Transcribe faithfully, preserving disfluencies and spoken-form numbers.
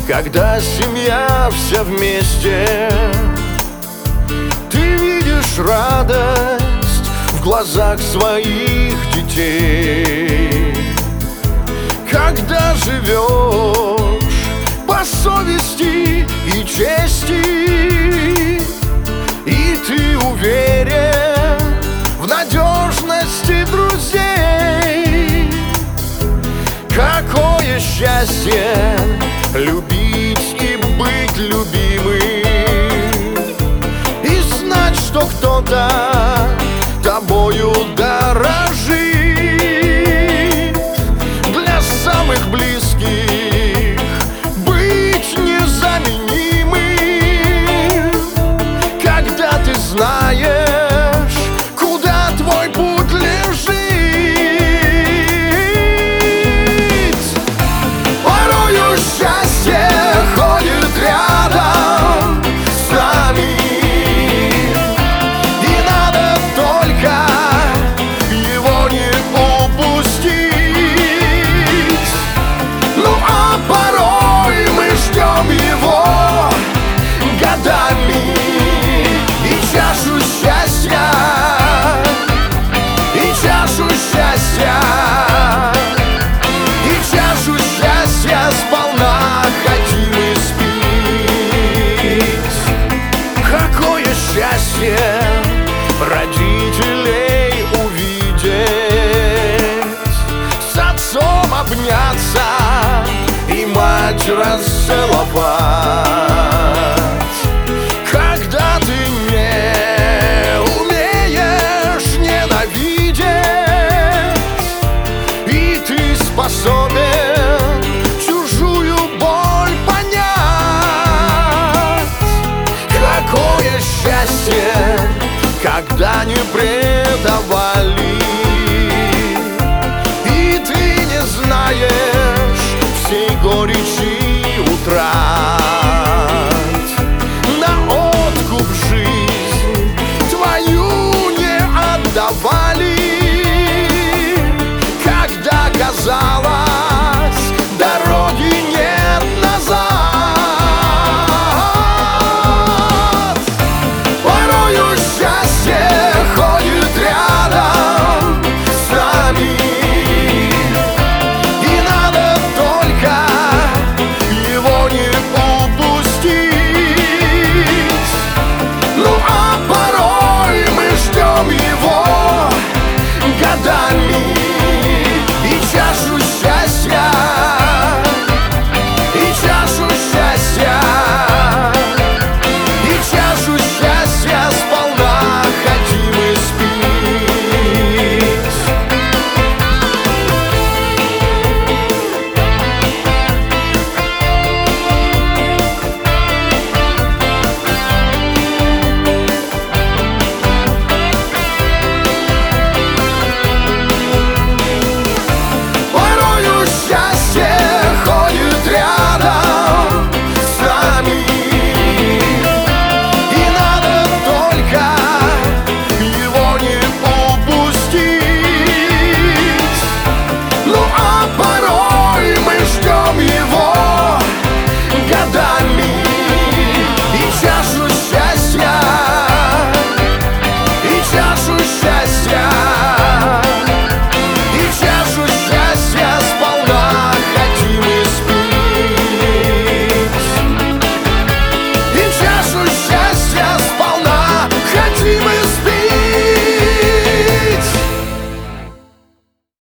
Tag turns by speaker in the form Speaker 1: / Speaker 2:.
Speaker 1: когда семья вся вместе. Ты видишь радость в глазах своих детей, когда живешь по совести и чести, и ты уверен в надежности друзей. Какое счастье любить и быть любимым, и знать, что кто-то тобою дорожит. Для самых близких быть незаменимым, когда ты знаешь, куда твой путь лежит. Порою счастье ходит рядом с нами, и надо только его не упустить. Ну а порой мы ждем его годами, и чашу счастья, и чашу счастья, и чашу счастья сполна хотим испить. Какое счастье родителей увидеть, с отцом обняться и мать расцеловать. Когда ты не умеешь ненавидеть, и ты способен чужую боль понять. Какое счастье, когда не прежде